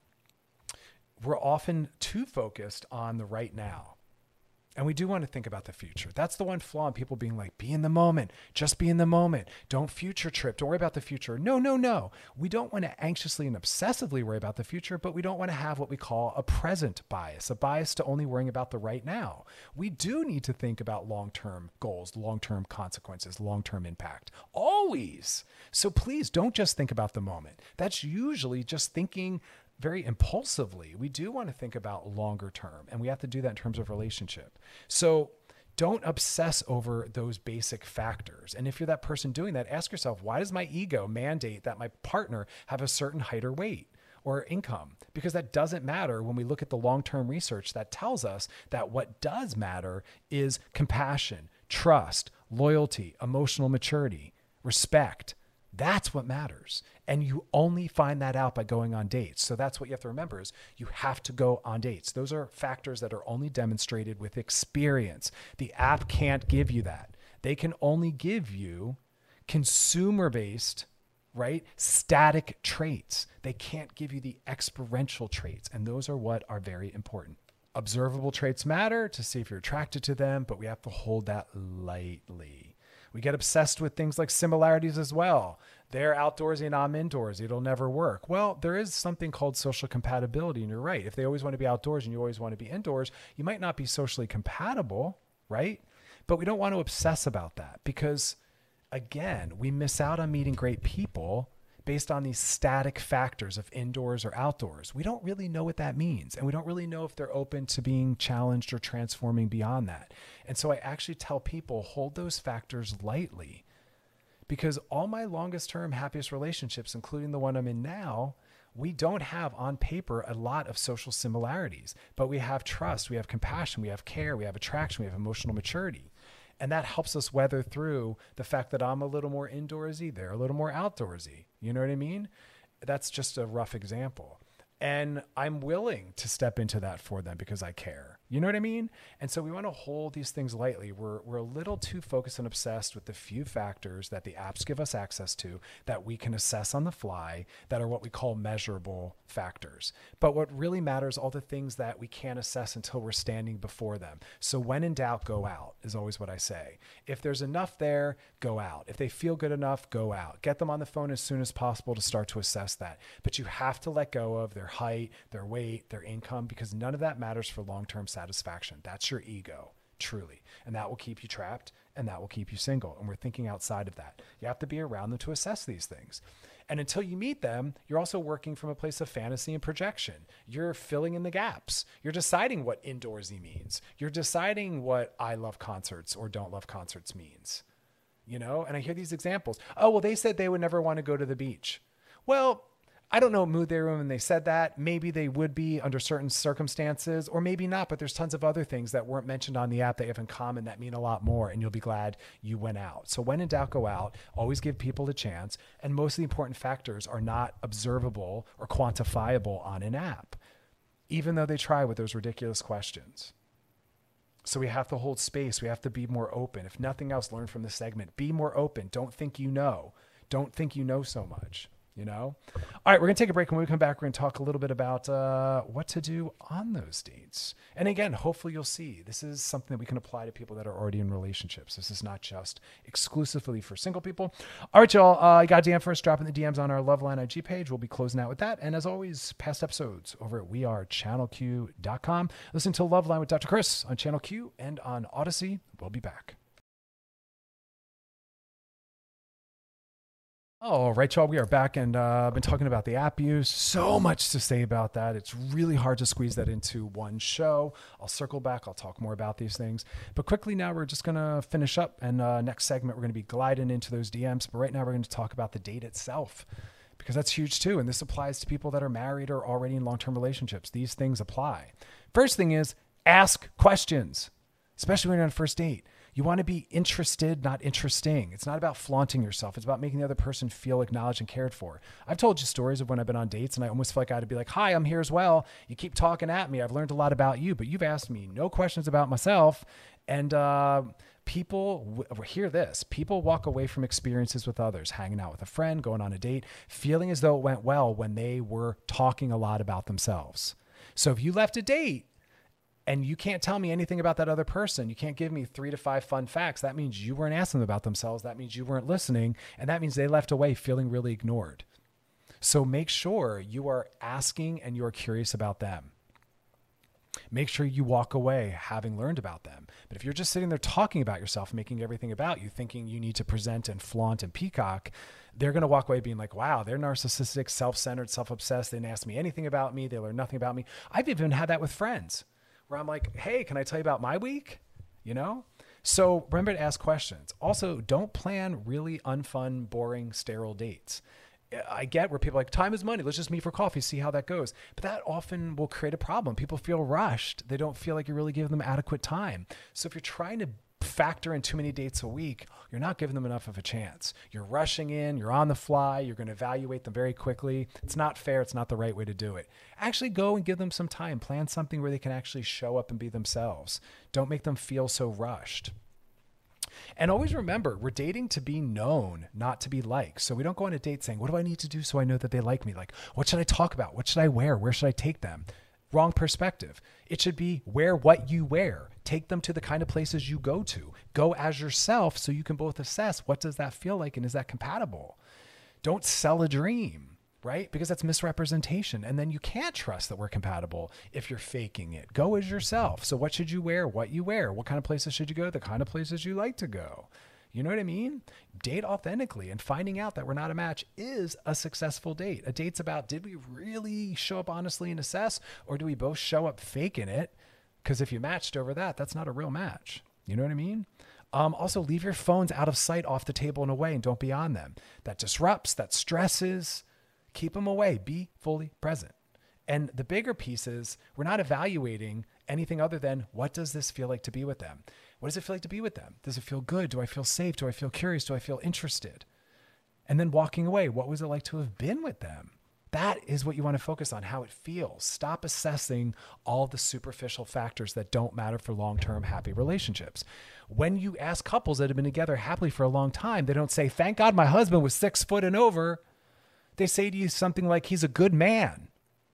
We're often too focused on the right now. And we do want to think about the future. That's the one flaw in people being like, be in the moment, just be in the moment. Don't future trip. Don't worry about the future. No, no, no. We don't want to anxiously and obsessively worry about the future, but we don't want to have what we call a present bias, a bias to only worrying about the right now. We do need to think about long-term goals, long-term consequences, long-term impact, always. So please don't just think about the moment. That's usually just thinking very impulsively. We do want to think about longer term, and we have to do that in terms of relationship. So don't obsess over those basic factors. And if you're that person doing that, ask yourself, why does my ego mandate that my partner have a certain height or weight or income? Because that doesn't matter when we look at the long-term research that tells us that what does matter is compassion, trust, loyalty, emotional maturity, respect. That's what matters. And you only find that out by going on dates. So that's what you have to remember is you have to go on dates. Those are factors that are only demonstrated with experience. The app can't give you that. They can only give you consumer-based, right, static traits. They can't give you the experiential traits. And those are what are very important. Observable traits matter to see if you're attracted to them, but we have to hold that lightly. We get obsessed with things like similarities as well. They're outdoorsy and I'm indoors. It'll never work. Well, there is something called social compatibility, and you're right. If they always want to be outdoors and you always want to be indoors, you might not be socially compatible, right? But we don't want to obsess about that because, again, we miss out on meeting great people based on these static factors of indoors or outdoors. We don't really know what that means. And we don't really know if they're open to being challenged or transforming beyond that. And so I actually tell people, hold those factors lightly, because all my longest term happiest relationships, including the one I'm in now, we don't have on paper a lot of social similarities, but we have trust, we have compassion, we have care, we have attraction, we have emotional maturity. And that helps us weather through the fact that I'm a little more indoorsy, they're a little more outdoorsy. You know what I mean? That's just a rough example. And I'm willing to step into that for them because I care. You know what I mean? And so we want to hold these things lightly. We're, we're a little too focused and obsessed with the few factors that the apps give us access to that we can assess on the fly that are what we call measurable factors. But what really matters, all the things that we can't assess until we're standing before them. So when in doubt, go out is always what I say. If there's enough there, go out. If they feel good enough, go out. Get them on the phone as soon as possible to start to assess that. But you have to let go of their height, their weight, their income, because none of that matters for long-term satisfaction. That's your ego, truly. And that will keep you trapped and that will keep you single. And we're thinking outside of that. You have to be around them to assess these things. And until you meet them, you're also working from a place of fantasy and projection. You're filling in the gaps. You're deciding what indoorsy means. You're deciding what I love concerts or don't love concerts means. You know, and I hear these examples. Oh, well, they said they would never want to go to the beach. Well, I don't know what mood they were in when they said that. Maybe they would be under certain circumstances, or maybe not, but there's tons of other things that weren't mentioned on the app that you have in common that mean a lot more, and you'll be glad you went out. So when in doubt, go out. Always give people a chance. And most of the important factors are not observable or quantifiable on an app, even though they try with those ridiculous questions. So we have to hold space. We have to be more open. If nothing else, learn from this segment. Be more open. Don't think you know. Don't think you know so much. You know? All right, we're going to take a break. When we come back, we're going to talk a little bit about uh, what to do on those dates. And again, hopefully you'll see this is something that we can apply to people that are already in relationships. This is not just exclusively for single people. All right, y'all. Uh, you got a D M for us? Drop in the D Ms on our Loveline I G page. We'll be closing out with that. And as always, past episodes over at we are channel q dot com. Listen to Loveline with Doctor Chris on Channel Q and on Odyssey. We'll be back. All right, y'all, we are back, and uh, I've been talking about the app use. So much to say about that. It's really hard to squeeze that into one show. I'll circle back. I'll talk more about these things. But quickly now, we're just going to finish up, and uh, next segment, we're going to be gliding into those D Ms. But right now, we're going to talk about the date itself, because that's huge too, and this applies to people that are married or already in long-term relationships. These things apply. First thing is ask questions, especially when you're on a first date. You want to be interested, not interesting. It's not about flaunting yourself. It's about making the other person feel acknowledged and cared for. I've told you stories of when I've been on dates and I almost feel like I had to be like, hi, I'm here as well. You keep talking at me. I've learned a lot about you, but you've asked me no questions about myself. And uh, people, hear this, people walk away from experiences with others, hanging out with a friend, going on a date, feeling as though it went well when they were talking a lot about themselves. So if you left a date, and you can't tell me anything about that other person, you can't give me three to five fun facts, that means you weren't asking them about themselves. That means you weren't listening. And that means they left away feeling really ignored. So make sure you are asking and you are curious about them. Make sure you walk away having learned about them. But if you're just sitting there talking about yourself, making everything about you, thinking you need to present and flaunt and peacock, they're going to walk away being like, wow, they're narcissistic, self-centered, self-obsessed. They didn't ask me anything about me. They learned nothing about me. I've even had that with friends, where I'm like, hey, can I tell you about my week? You know? So remember to ask questions. Also, don't plan really unfun, boring, sterile dates. I get where people are like, time is money. Let's just meet for coffee, see how that goes. But that often will create a problem. People feel rushed. They don't feel like you're really giving them adequate time. So if you're trying to factor in too many dates a week, you're not giving them enough of a chance. You're rushing in, you're on the fly, you're going to evaluate them very quickly. It's not fair. It's not the right way to do it. Actually go and give them some time. Plan something where they can actually show up and be themselves. Don't make them feel so rushed. And always remember, we're dating to be known, not to be liked. So we don't go on a date saying, what do I need to do so I know that they like me? Like, what should I talk about? What should I wear? Where should I take them? Wrong perspective. It should be wear what you wear. Take them to the kind of places you go to. Go as yourself so you can both assess what does that feel like and is that compatible. Don't sell a dream, right? Because that's misrepresentation. And then you can't trust that we're compatible if you're faking it. Go as yourself. So what should you wear? What you wear? What kind of places should you go? The kind of places you like to go. You know what I mean? Date authentically, and finding out that we're not a match is a successful date. A date's about, did we really show up honestly and assess, or do we both show up faking it? Because if you matched over that, that's not a real match. You know what I mean? Um, also, leave your phones out of sight, off the table and away, and don't be on them. That disrupts, that stresses. Keep them away. Be fully present. And the bigger piece is we're not evaluating anything other than what does this feel like to be with them? What does it feel like to be with them? Does it feel good? Do I feel safe? Do I feel curious? Do I feel interested? And then walking away, what was it like to have been with them? That is what you want to focus on, how it feels. Stop assessing all the superficial factors that don't matter for long-term happy relationships. When you ask couples that have been together happily for a long time, they don't say, thank God my husband was six foot and over. They say to you something like, he's a good man,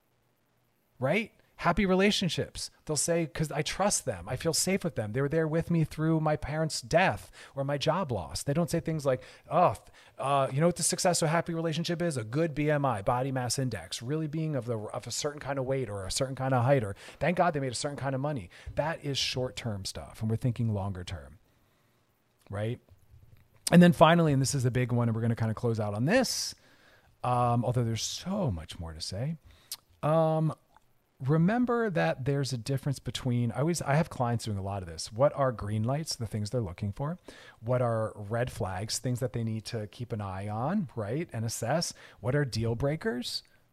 right? Happy relationships. They'll say, because I trust them. I feel safe with them. They were there with me through my parents' death or my job loss. They don't say things like, oh, uh, you know what the success of a happy relationship is? A good B M I, body mass index, really being of the of a certain kind of weight or a certain kind of height, or thank God they made a certain kind of money. That is short-term stuff, and we're thinking longer term, right? And then finally, and this is the big one, and we're going to kind of close out on this, um, although there's so much more to say. Um, Remember that there's a difference between, I always, I have clients doing a lot of this. What are green lights, the things they're looking for? What are red flags, things that they need to keep an eye on, right? And assess. What are deal breakers?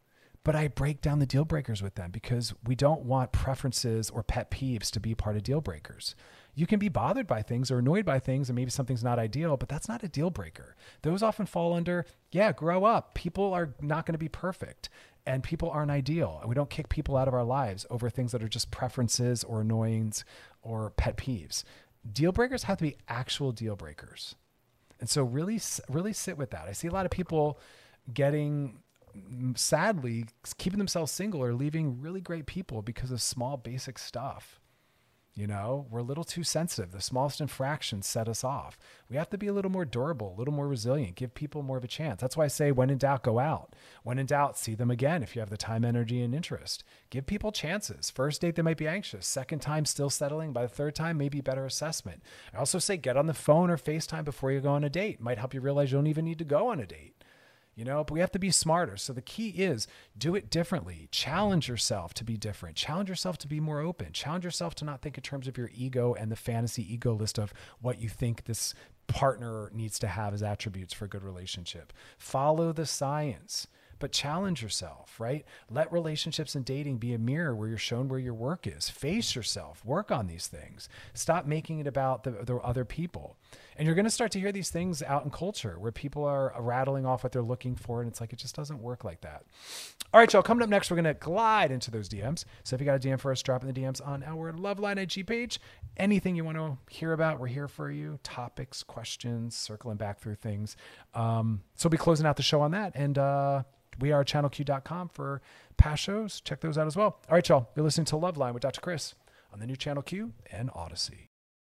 but I break down the deal breakers with them because we don't want preferences or pet peeves to be part of deal breakers. You can be bothered by things or annoyed by things and maybe something's not ideal, but that's not a deal breaker. Those often fall under, yeah, grow up. People are not going to be perfect and people aren't ideal. And we don't kick people out of our lives over things that are just preferences or annoyance or pet peeves. Deal breakers have to be actual deal breakers. And so really, really sit with that. I see a lot of people getting, sadly, keeping themselves single or leaving really great people because of small, basic stuff. You know, we're a little too sensitive. The smallest infractions set us off. We have to be a little more durable, a little more resilient, give people more of a chance. That's why I say when in doubt, go out. When in doubt, see them again if you have the time, energy, and interest. Give people chances. First date, they might be anxious. Second time, still settling. By the third time, maybe better assessment. I also say get on the phone or FaceTime before you go on a date. Might help you realize you don't even need to go on a date. You know, but we have to be smarter. So the key is do it differently. Challenge yourself to be different. Challenge yourself to be more open. Challenge yourself to not think in terms of your ego and the fantasy ego list of what you think this partner needs to have as attributes for a good relationship. Follow the science, but challenge yourself, right? Let relationships and dating be a mirror where you're shown where your work is. Face yourself. Work on these things. Stop making it about the, the other people. And you're going to start to hear these things out in culture where people are rattling off what they're looking for. And it's like, it just doesn't work like that. All right, y'all, coming up next, we're going to glide into those D Ms. So if you got a D M for us, drop in the D Ms on our Loveline I G page. Anything you want to hear about, we're here for you. Topics, questions, circling back through things. Um, so we'll be closing out the show on that. And uh, we are channel q dot com for past shows. Check those out as well. All right, y'all, you're listening to Loveline with Doctor Chris on the new Channel Q and Odyssey.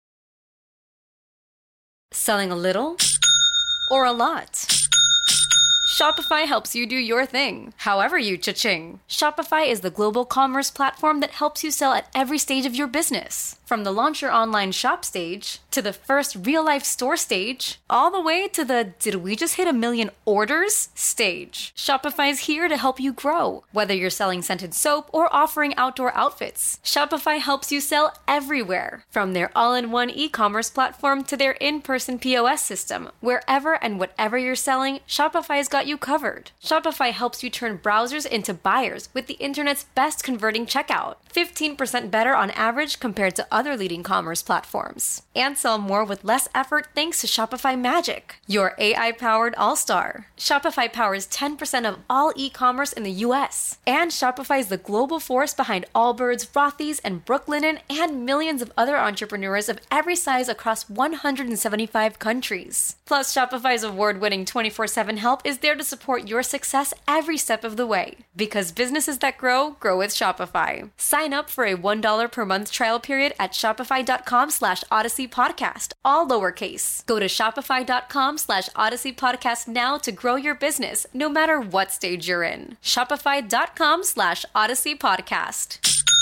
Selling a little or a lot? Shopify helps you do your thing, however you cha-ching. Shopify is the global commerce platform that helps you sell at every stage of your business. From the launch your online shop stage, to the first real-life store stage, all the way to the did we just hit a million orders stage. Shopify's here to help you grow. Whether you're selling scented soap or offering outdoor outfits, Shopify helps you sell everywhere. From their all-in-one e-commerce platform to their in-person P O S system, wherever and whatever you're selling, Shopify's got you covered. Shopify helps you turn browsers into buyers with the internet's best converting checkout. fifteen percent better on average compared to other leading commerce platforms. And sell more with less effort thanks to Shopify Magic, your A I-powered all-star. Shopify powers ten percent of all e-commerce in the U S. And Shopify is the global force behind Allbirds, Rothy's, and Brooklinen, and millions of other entrepreneurs of every size across one hundred seventy-five countries. Plus, Shopify's award-winning twenty-four seven help is there to support your success every step of the way. Because businesses that grow, grow with Shopify. Sign up for a one dollar per month trial period at shopify.com slash Odyssey Podcast, all lowercase. Go to shopify.com slash Odyssey Podcast now to grow your business, no matter what stage you're in. Shopify.com slash Odyssey Podcast.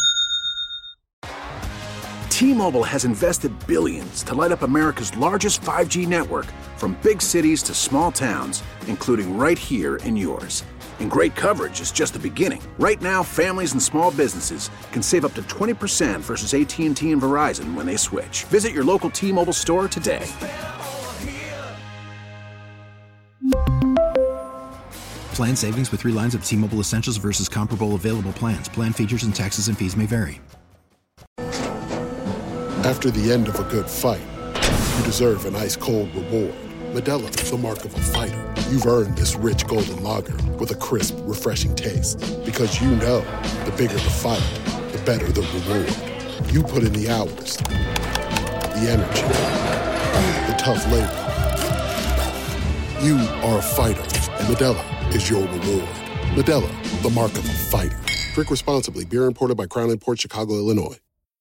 T-Mobile has invested billions to light up America's largest five G network, from big cities to small towns, including right here in yours. And great coverage is just the beginning. Right now, families and small businesses can save up to twenty percent versus A T and T and Verizon when they switch. Visit your local T-Mobile store today. Plan savings with three lines of T-Mobile Essentials versus comparable available plans. Plan features and taxes and fees may vary. After the end of a good fight, you deserve an ice-cold reward. Modelo is the mark of a fighter. You've earned this rich golden lager with a crisp, refreshing taste. Because you know, the bigger the fight, the better the reward. You put in the hours, the energy, the tough labor. You are a fighter, and Modelo is your reward. Modelo, the mark of a fighter. Drink responsibly. Beer imported by Crown Imports, Chicago, Illinois.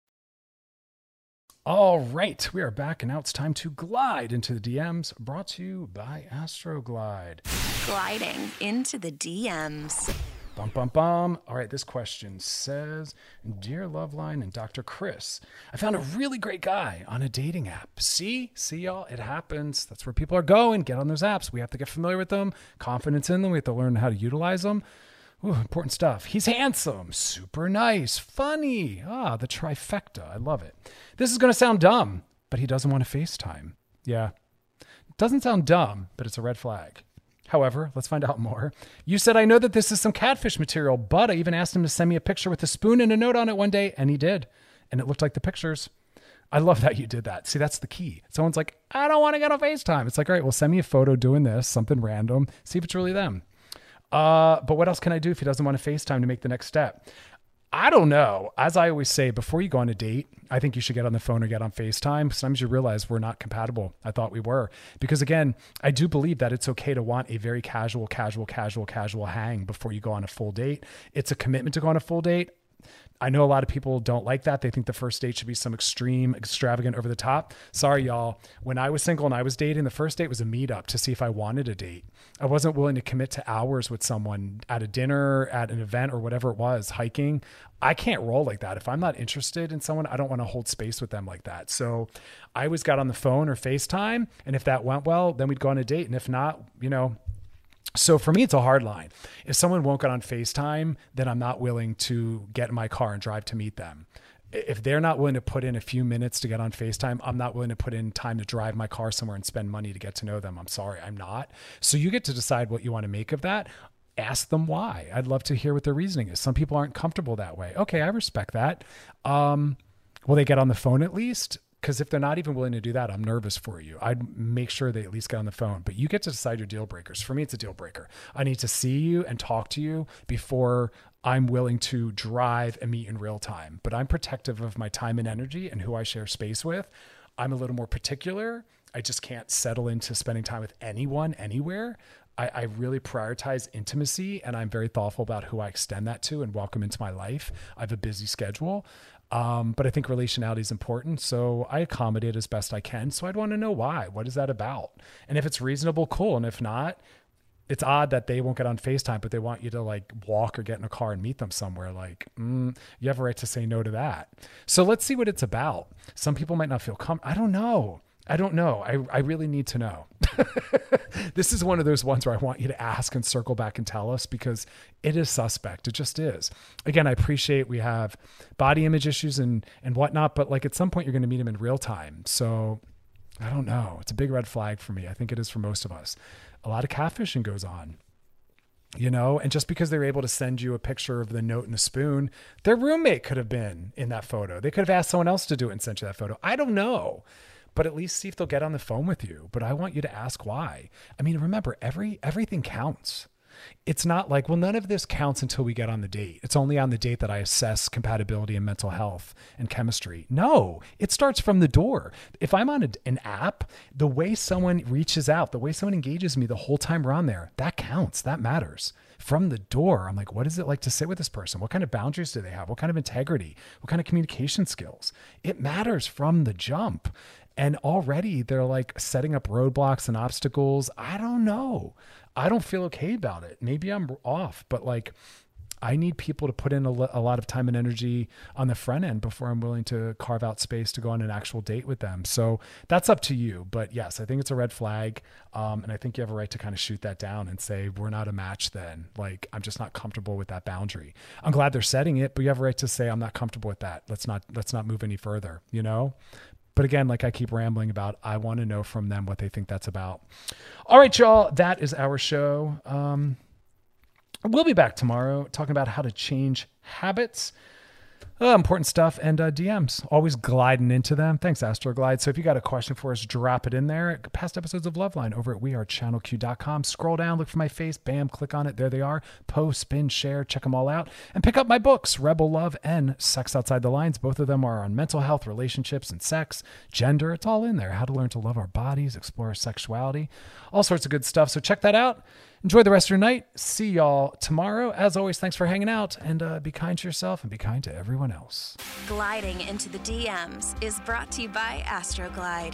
All right, we are back, and now it's time to glide into the D Ms, brought to you by Astroglide. Gliding into the D Ms. Bum, bum, bum. All right, this question says, Dear Loveline and Doctor Chris, I found a really great guy on a dating app. See? See, y'all? It happens. That's where people are going. Get on those apps. We have to get familiar with them, confidence in them. We have to learn how to utilize them. Ooh, important stuff. He's handsome, super nice, funny. Ah, the trifecta. I love it. This is going to sound dumb, but he doesn't want to FaceTime. Yeah. It doesn't sound dumb, but it's a red flag. However, let's find out more. You said, I know that this is some catfish material, but I even asked him to send me a picture with a spoon and a note on it one day, and he did. And it looked like the pictures. I love that you did that. See, that's the key. Someone's like, I don't want to get on FaceTime. It's like, all right, well, send me a photo doing this, something random, see if it's really them. Uh, but what else can I do if he doesn't want to FaceTime to make the next step? I don't know. As I always say, before you go on a date, I think you should get on the phone or get on FaceTime. Sometimes you realize we're not compatible. I thought we were. Because again, I do believe that it's okay to want a very casual, casual, casual, casual hang before you go on a full date. It's a commitment to go on a full date. I know a lot of people don't like that. They think the first date should be some extreme, extravagant, over the top. Sorry, y'all. When I was single and I was dating, the first date was a meetup to see if I wanted a date. I wasn't willing to commit to hours with someone at a dinner, at an event, or whatever it was, hiking. I can't roll like that. If I'm not interested in someone, I don't want to hold space with them like that. So I always got on the phone or FaceTime. And if that went well, then we'd go on a date. And if not, you know, so for me, it's a hard line. If someone won't get on FaceTime, then I'm not willing to get in my car and drive to meet them. If they're not willing to put in a few minutes to get on FaceTime, I'm not willing to put in time to drive my car somewhere and spend money to get to know them. I'm sorry, I'm not. So you get to decide what you want to make of that. Ask them why. I'd love to hear what their reasoning is. Some people aren't comfortable that way. Okay, I respect that. Um, will they get on the phone at least? Because if they're not even willing to do that, I'm nervous for you. I'd make sure they at least get on the phone. But you get to decide your deal breakers. For me, it's a deal breaker. I need to see you and talk to you before I'm willing to drive and meet in real time. But I'm protective of my time and energy and who I share space with. I'm a little more particular. I just can't settle into spending time with anyone, anywhere. I, I really prioritize intimacy, and I'm very thoughtful about who I extend that to and welcome into my life. I have a busy schedule. Um, but I think relationality is important. So I accommodate as best I can. So I'd want to know why. What is that about? And if it's reasonable, cool. And if not, it's odd that they won't get on FaceTime, but they want you to like walk or get in a car and meet them somewhere. Like, mm, you have a right to say no to that. So let's see what it's about. Some people might not feel comfortable. I don't know. I don't know. I, I really need to know. This is one of those ones where I want you to ask and circle back and tell us, because it is suspect. It just is. Again, I appreciate we have body image issues and, and whatnot, but like at some point you're going to meet them in real time. So I don't know. It's a big red flag for me. I think it is for most of us. A lot of catfishing goes on, you know, and just because they're able to send you a picture of the note and the spoon, their roommate could have been in that photo. They could have asked someone else to do it and sent you that photo. I don't know. But at least see if they'll get on the phone with you. But I want you to ask why. I mean, remember, every everything counts. It's not like, well, none of this counts until we get on the date. It's only on the date that I assess compatibility and mental health and chemistry. No, it starts from the door. If I'm on a, an app, the way someone reaches out, the way someone engages me the whole time we're on there, that counts. That matters. From the door, I'm like, what is it like to sit with this person? What kind of boundaries do they have? What kind of integrity? What kind of communication skills? It matters from the jump. And already they're like setting up roadblocks and obstacles. I don't know. I don't feel okay about it. Maybe I'm off, but like I need people to put in a, a lot of time and energy on the front end before I'm willing to carve out space to go on an actual date with them. So that's up to you. But yes, I think it's a red flag. Um, and I think you have a right to kind of shoot that down and say, we're not a match then. Like, I'm just not comfortable with that boundary. I'm glad they're setting it, but you have a right to say, I'm not comfortable with that. Let's not, let's not move any further, you know? But again, like I keep rambling about, I want to know from them what they think that's about. All right, y'all, that is our show. Um, we'll be back tomorrow talking about how to change habits. Uh, important stuff, and uh, D Ms, always gliding into them. Thanks, Astroglide. So if you got a question for us, drop it in there. Past episodes of Loveline over at we are channel q dot com. Scroll down, look for my face, bam, click on it. There they are. Post, spin, share, check them all out. And pick up my books, Rebel Love and Sex Outside the Lines. Both of them are on mental health, relationships, and sex, gender. It's all in there. How to learn to love our bodies, explore our sexuality, all sorts of good stuff. So check that out. Enjoy the rest of your night. See y'all tomorrow. As always, thanks for hanging out, and uh, be kind to yourself and be kind to everyone else. Gliding into the D Ms is brought to you by Astroglide.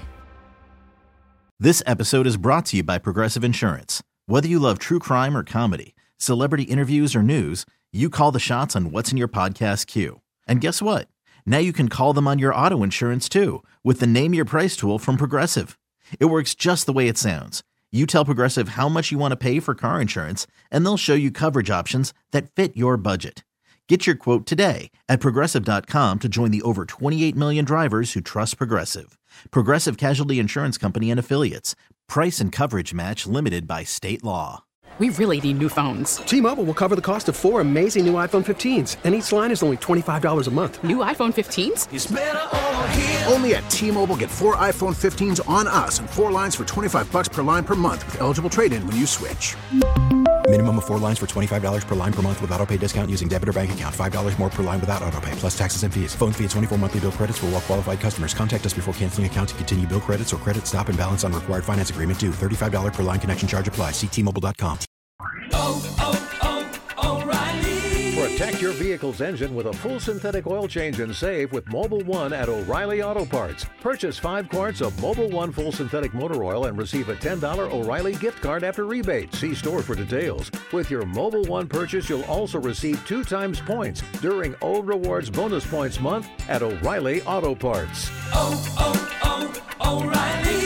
This episode is brought to you by Progressive Insurance. Whether you love true crime or comedy, celebrity interviews or news, you call the shots on what's in your podcast queue. And guess what? Now you can call them on your auto insurance too with the Name Your Price tool from Progressive. It works just the way it sounds. You tell Progressive how much you want to pay for car insurance, and they'll show you coverage options that fit your budget. Get your quote today at Progressive dot com to join the over twenty-eight million drivers who trust Progressive. Progressive Casualty Insurance Company and Affiliates. Price and coverage match limited by state law. We really need new phones. T-Mobile will cover the cost of four amazing new iPhone fifteens, and each line is only twenty-five dollars a month. New iPhone fifteens? It's better over here. Only at T-Mobile, get four iPhone fifteens on us and four lines for twenty-five bucks per line per month with eligible trade-in when you switch. Minimum of four lines for twenty-five dollars per line per month with autopay discount using debit or bank account. five dollars more per line without autopay, plus taxes and fees. Phone fee at twenty-four monthly bill credits for well-qualified customers. Contact us before canceling account to continue bill credits or credit stop and balance on required finance agreement due. thirty-five dollars per line connection charge applies. See T Mobile dot com. Oh, oh, oh, O'Reilly. Protect your vehicle's engine with a full synthetic oil change and save with Mobil one at O'Reilly Auto Parts. Purchase five quarts of Mobil one full synthetic motor oil and receive a ten dollars O'Reilly gift card after rebate. See store for details. With your Mobil one purchase, you'll also receive two times points during O Rewards Bonus Points Month at O'Reilly Auto Parts. Oh, oh, oh, O'Reilly